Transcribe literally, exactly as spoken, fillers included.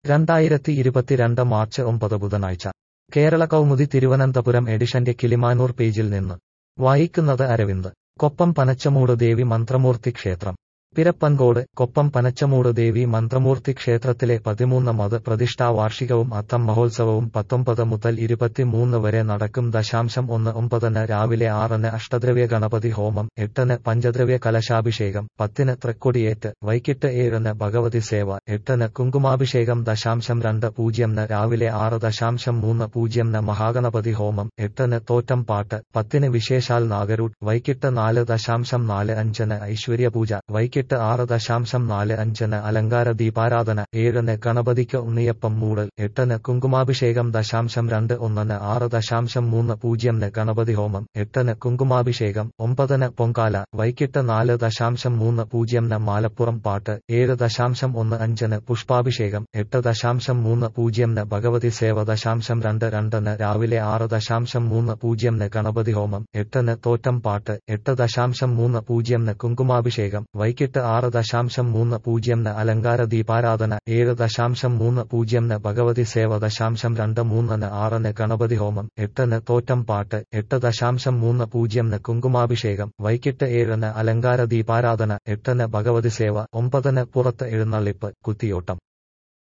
രണ്ടായിരത്തി ഇരുപത്തിരണ്ട് മാർച്ച് ഒമ്പത് ബുധനാഴ്ച കേരള കൗമുദി തിരുവനന്തപുരം എഡിഷന്റെ കിളിമാനൂർ പേജിൽ നിന്ന് വായിക്കുന്നത് അരവിന്ദ്. കൊപ്പം പനച്ചമൂട് ദേവി മന്ത്രമൂർത്തി ക്ഷേത്രം. പിരപ്പൻകോട്. കൊപ്പം പനച്ചമൂട് ദേവി മന്ത്രമൂർത്തി ക്ഷേത്രത്തിലെ പതിമൂന്ന് മത് പ്രതിഷ്ഠാ വാർഷികവും അത്തം മഹോത്സവവും പത്തൊമ്പത് മുതൽ ഇരുപത്തിമൂന്ന് വരെ നടക്കും. ദശാംശം ഒന്ന് ഒമ്പതിന് രാവിലെ ആറിന് അഷ്ടദ്രവ്യ ഗണപതി ഹോമം, എട്ടിന് പഞ്ചദ്രവ്യ കലശാഭിഷേകം, പത്തിന് തൃക്കൊടിയേറ്റ്, വൈകിട്ട് ഏഴിന് ഭഗവതി സേവ, എട്ടിന് കുങ്കുമാഭിഷേകം. ദശാംശം രണ്ട് പൂജ്യംന് രാവിലെ ആറ് ദശാംശം മൂന്ന് പൂജ്യംന് മഹാഗണപതി ഹോമം, എട്ടിന് തോറ്റം പാട്ട്, പത്തിന് വിശേഷാൽ നാഗരൂട്ട്, വൈകിട്ട് നാല് ദശാംശം നാല് അഞ്ചിന് ഐശ്വര്യപൂജ, വൈകിട്ട് ആറ് ദശാംശം നാല് അഞ്ചിന് അലങ്കാര ദീപാരാധന, ഏഴിന് ഗണപതിക്ക് ഉണ്ണിയപ്പം മൂടൽ, എട്ടിന് കുങ്കുമാഭിഷേകം. ദശാംശം രണ്ട് ഒന്നിന് ആറ് ദശാംശം മൂന്ന് പൂജ്യംന് ഗണപതി ഹോമം, എട്ടിന് കുങ്കുമാഭിഷേകം, ഒമ്പതിന് പൊങ്കാല, വൈകിട്ട് നാല് ദശാംശം മൂന്ന് പൂജ്യംന് മാലപ്പുറം പാട്ട്, ഏഴ് ദശാംശം ഒന്ന് അഞ്ചിന് പുഷ്പാഭിഷേകം, എട്ട് ദശാംശം മൂന്ന് പൂജ്യംന് ഭഗവതി സേവ. ദശാംശം രണ്ട് രണ്ടിന് രാവിലെ ആറ് ദശാംശം മൂന്ന് പൂജ്യംന് ഗണപതി ഹോമം, എട്ടിന് തോറ്റം പാട്ട്, എട്ട് ദശാംശം മൂന്ന് പൂജ്യംന് കുങ്കുമാഭിഷേകം, വൈകിട്ട് ആറ് ദശാംശം മൂന്ന് പൂജ്യംന് അലങ്കാര ദീപാരാധന, ഏഴ് ദശാംശം മൂന്ന് പൂജ്യംന് ഭഗവതി സേവ. ദശാംശം രണ്ട് മൂന്നിന് ആറിന് ഗണപതി ഹോമം, എട്ടിന് തോറ്റം പാട്ട്, എട്ട് ദശാംശം മൂന്ന് പൂജ്യംന് കുങ്കുമാഭിഷേകം, വൈകിട്ട് ഏഴിന് അലങ്കാര ദീപാരാധന, എട്ടിന് ഭഗവതി സേവ, ഒമ്പതിന് പുറത്ത് എഴുന്നള്ളിപ്പ്, കുത്തിയോട്ടം.